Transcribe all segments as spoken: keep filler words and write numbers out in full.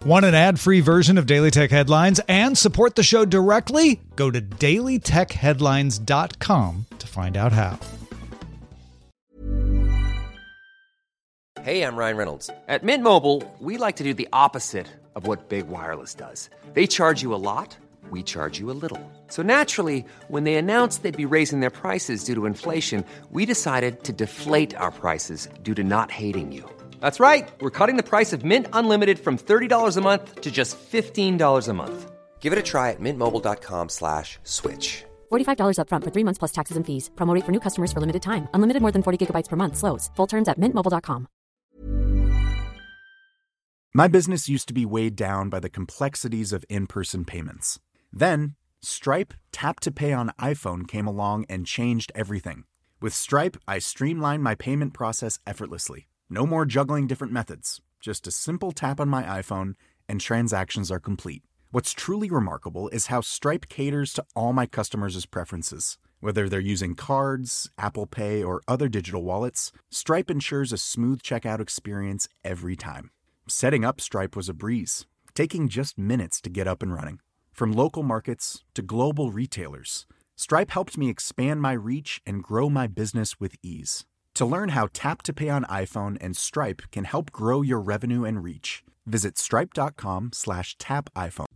Want an ad-free version of Daily Tech Headlines and support the show directly? Go to daily tech headlines dot com to find out how. Hey, I'm Ryan Reynolds. At Mint Mobile, we like to do the opposite of what Big Wireless does. They charge you a lot, we charge you a little. So naturally, when they announced they'd be raising their prices due to inflation, we decided to deflate our prices due to not hating you. That's right. We're cutting the price of Mint Unlimited from thirty dollars a month to just fifteen dollars a month. Give it a try at mintmobile.com slash switch. forty-five dollars up front for three months plus taxes and fees. Promo rate for new customers for limited time. Unlimited more than forty gigabytes per month. Slows full terms at mint mobile dot com. My business used to be weighed down by the complexities of in-person payments. Then, Stripe Tap to Pay on iPhone came along and changed everything. With Stripe, I streamlined my payment process effortlessly. No more juggling different methods. Just a simple tap on my iPhone and transactions are complete. What's truly remarkable is how Stripe caters to all my customers' preferences. Whether they're using cards, Apple Pay, or other digital wallets, Stripe ensures a smooth checkout experience every time. Setting up Stripe was a breeze, taking just minutes to get up and running. From local markets to global retailers, Stripe helped me expand my reach and grow my business with ease. To learn how Tap to Pay on iPhone and Stripe can help grow your revenue and reach, visit stripe.com slash tap iPhone.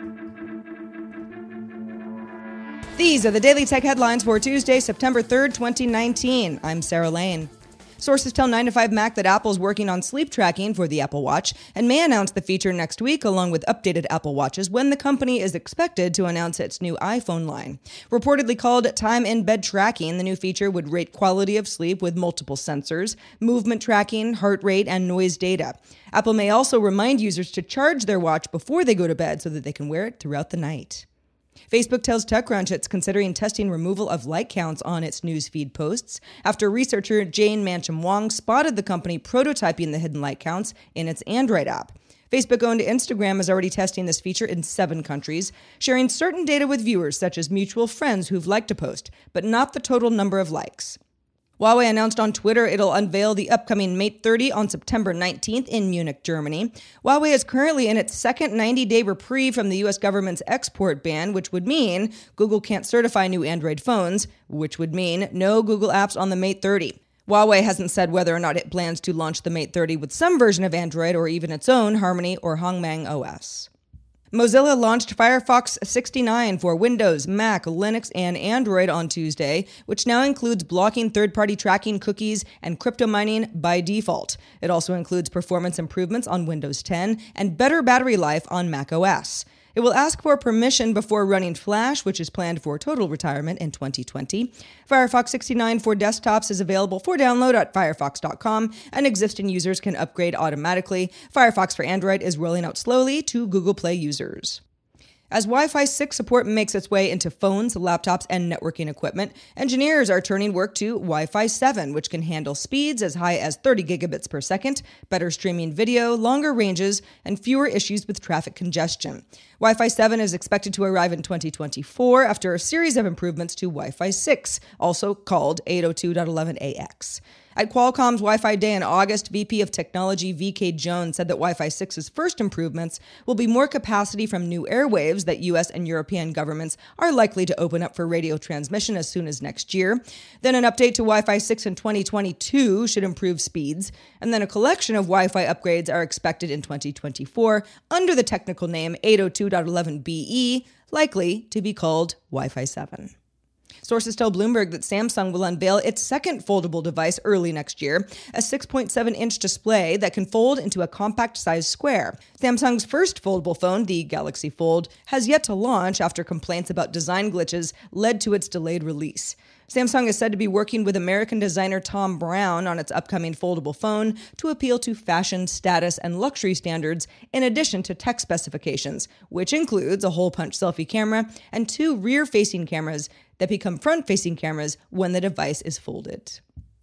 These are the Daily Tech Headlines for Tuesday, September third, twenty nineteen. I'm Sarah Lane. Sources tell nine to five Mac that Apple's working on sleep tracking for the Apple Watch and may announce the feature next week along with updated Apple Watches when the company is expected to announce its new iPhone line. Reportedly called Time in Bed Tracking, the new feature would rate quality of sleep with multiple sensors, movement tracking, heart rate, and noise data. Apple may also remind users to charge their watch before they go to bed so that they can wear it throughout the night. Facebook tells TechCrunch it's considering testing removal of like counts on its newsfeed posts after researcher Jane Mancham Wong spotted the company prototyping the hidden like counts in its Android app. Facebook-owned Instagram is already testing this feature in seven countries, sharing certain data with viewers such as mutual friends who've liked a post, but not the total number of likes. Huawei announced on Twitter it'll unveil the upcoming Mate thirty on September nineteenth in Munich, Germany. Huawei is currently in its second ninety-day reprieve from the U S government's export ban, which would mean Google can't certify new Android phones, which would mean no Google apps on the Mate thirty. Huawei hasn't said whether or not it plans to launch the Mate thirty with some version of Android or even its own Harmony or Hongmeng O S. Mozilla launched Firefox sixty-nine for Windows, Mac, Linux, and Android on Tuesday, which now includes blocking third-party tracking cookies and crypto mining by default. It also includes performance improvements on Windows ten and better battery life on Mac O S. It will ask for permission before running Flash, which is planned for total retirement in twenty twenty. Firefox sixty-nine for desktops is available for download at firefox dot com, and existing users can upgrade automatically. Firefox for Android is rolling out slowly to Google Play users. As Wi-Fi six support makes its way into phones, laptops, and networking equipment, engineers are turning work to Wi-Fi seven, which can handle speeds as high as thirty gigabits per second, better streaming video, longer ranges, and fewer issues with traffic congestion. Wi-Fi seven is expected to arrive in twenty twenty-four after a series of improvements to Wi-Fi six, also called eight oh two dot eleven A X. At Qualcomm's Wi-Fi Day in August, V P of Technology V K Jones said that Wi-Fi six's first improvements will be more capacity from new airwaves that U S and European governments are likely to open up for radio transmission as soon as next year. Then an update to Wi-Fi six in twenty twenty-two should improve speeds. And then a collection of Wi-Fi upgrades are expected in twenty twenty-four under the technical name eight oh two dot eleven B E, likely to be called Wi-Fi seven. Sources tell Bloomberg that Samsung will unveil its second foldable device early next year, a six point seven inch display that can fold into a compact-sized square. Samsung's first foldable phone, the Galaxy Fold, has yet to launch after complaints about design glitches led to its delayed release. Samsung is said to be working with American designer Tom Brown on its upcoming foldable phone to appeal to fashion, status, and luxury standards in addition to tech specifications, which includes a hole-punch selfie camera and two rear-facing cameras that become front-facing cameras when the device is folded.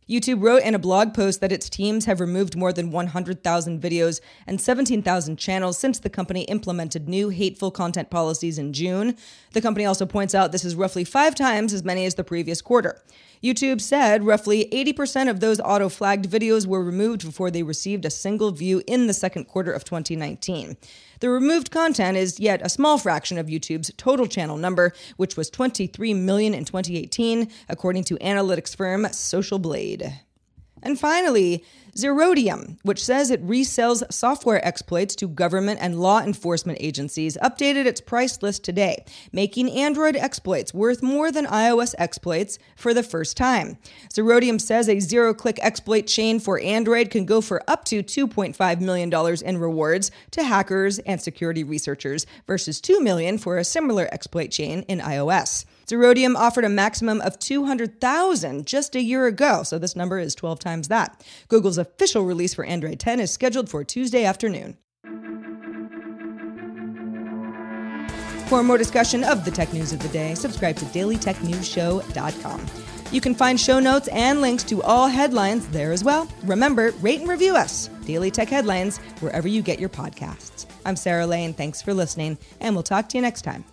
YouTube wrote in a blog post that its teams have removed more than one hundred thousand videos and seventeen thousand channels since the company implemented new hateful content policies in June. The company also points out this is roughly five times as many as the previous quarter. YouTube said roughly eighty percent of those auto-flagged videos were removed before they received a single view in the second quarter of twenty nineteen. The removed content is yet a small fraction of YouTube's total channel number, which was twenty-three million in twenty eighteen, according to analytics firm Social Blade. And finally, Zerodium, which says it resells software exploits to government and law enforcement agencies, updated its price list today, making Android exploits worth more than iOS exploits for the first time. Zerodium says a zero-click exploit chain for Android can go for up to two point five million dollars in rewards to hackers and security researchers versus two million dollars for a similar exploit chain in iOS. Zerodium offered a maximum of two hundred thousand just a year ago, so this number is twelve times that. Google's official release for Android ten is scheduled for Tuesday afternoon. For more discussion of the tech news of the day, subscribe to daily tech news show dot com. You can find show notes and links to all headlines there as well. Remember, rate and review us, Daily Tech Headlines, wherever you get your podcasts. I'm Sarah Lane. Thanks for listening, and we'll talk to you next time.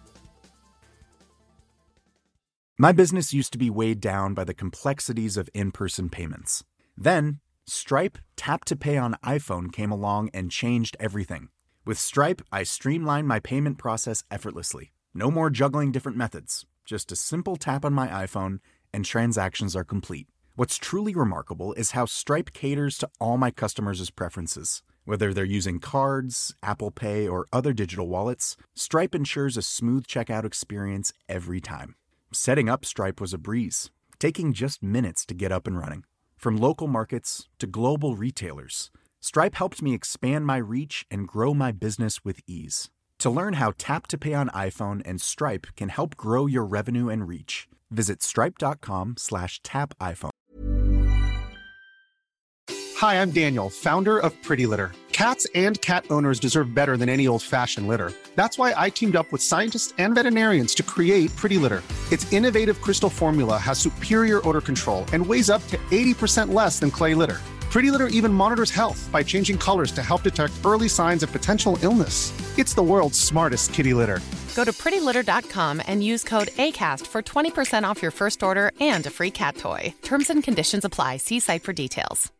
My business used to be weighed down by the complexities of in-person payments. Then, Stripe Tap to Pay on iPhone came along and changed everything. With Stripe, I streamlined my payment process effortlessly. No more juggling different methods. Just a simple tap on my iPhone, and transactions are complete. What's truly remarkable is how Stripe caters to all my customers' preferences. Whether they're using cards, Apple Pay, or other digital wallets, Stripe ensures a smooth checkout experience every time. Setting up Stripe was a breeze, taking just minutes to get up and running. From local markets to global retailers, Stripe helped me expand my reach and grow my business with ease. To learn how Tap to Pay on iPhone and Stripe can help grow your revenue and reach, visit stripe.com slash tap iPhone. Hi, I'm Daniel, founder of Pretty Litter. Cats and cat owners deserve better than any old-fashioned litter. That's why I teamed up with scientists and veterinarians to create Pretty Litter. Its innovative crystal formula has superior odor control and weighs up to eighty percent less than clay litter. Pretty Litter even monitors health by changing colors to help detect early signs of potential illness. It's the world's smartest kitty litter. Go to pretty litter dot com and use code ACAST for twenty percent off your first order and a free cat toy. Terms and conditions apply. See site for details.